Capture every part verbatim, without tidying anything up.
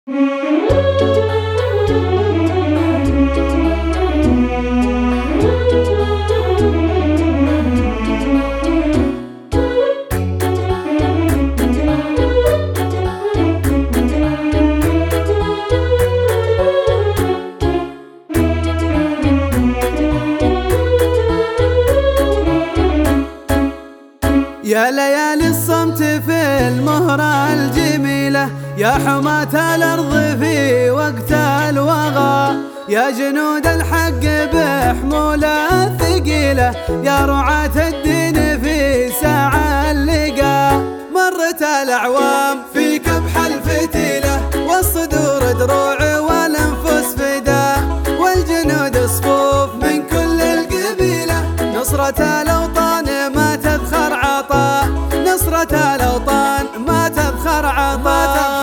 يا ليالي الصمت في المهرة الجميلة، يا حماة الأرض في وقت الوغى، يا جنود الحق بحمولة ثقيلة، يا رعاة الدين في ساعة اللقا. مرت الأعوام في كبح الفتيلة، والصدور دروع والأنفس فدا، والجنود صفوف من كل القبيلة. نصرة الأوطان ما تذخر عطاء، نصرة الأوطان ما تذخر عطاء.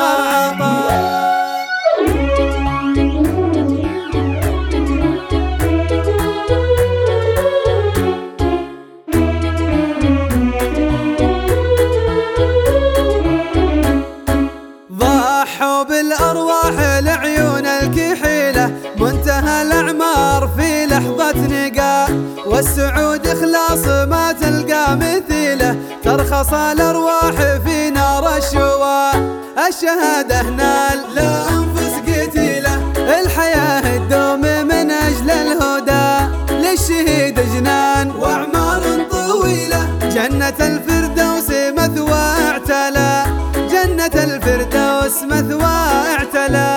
ضحوا بالأرواح لعيون الكحيلة، منتهى الأعمار في لحظة نقاء، والسعود إخلاص ما تلقى مثيله، ترخص الأرواح في نار الشواء. الشهادة نال لأنفس قتيلة، الحياة الدوم من أجل الهدى، للشهيد جنان وأعمار طويلة، جنة الفردوس مثوى اعتلى، جنة الفردوس مثوى اعتلى.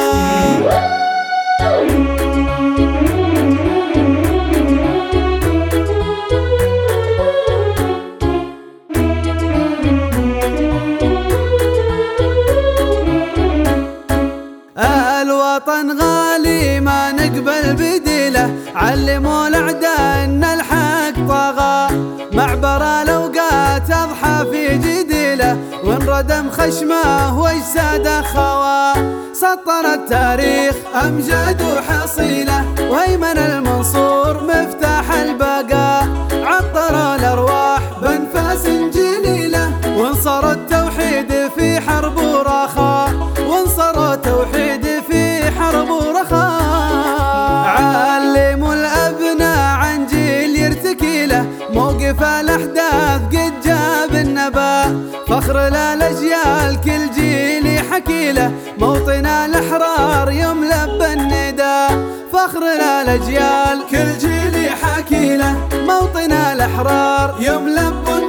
الوطن غالي ما نقبل بديله، علموا الأعداء إن الحق طغى، معبر الأوقات أضحى في جديله، وانردم خشمه واجساده خوى. سطر التاريخ أمجاد وحصيله، وأيمن المنصور مفتاح البقاء، عطر الأرواح بأنفاس جليلة، وانصر التوحيد في حرب ورخاء، وانصر التوحيد في حرب ورخاء. علموا الأبناء عن جيل يرتكي له، موقف الأحداث قد جاب النبأ، فخر للأجيال كل جيل يحكي له، موطن الأحرار يملأ بالنداء، فخر للأجيال كل جيل يحكي له، موطن الأحرار يملأ بالنداء.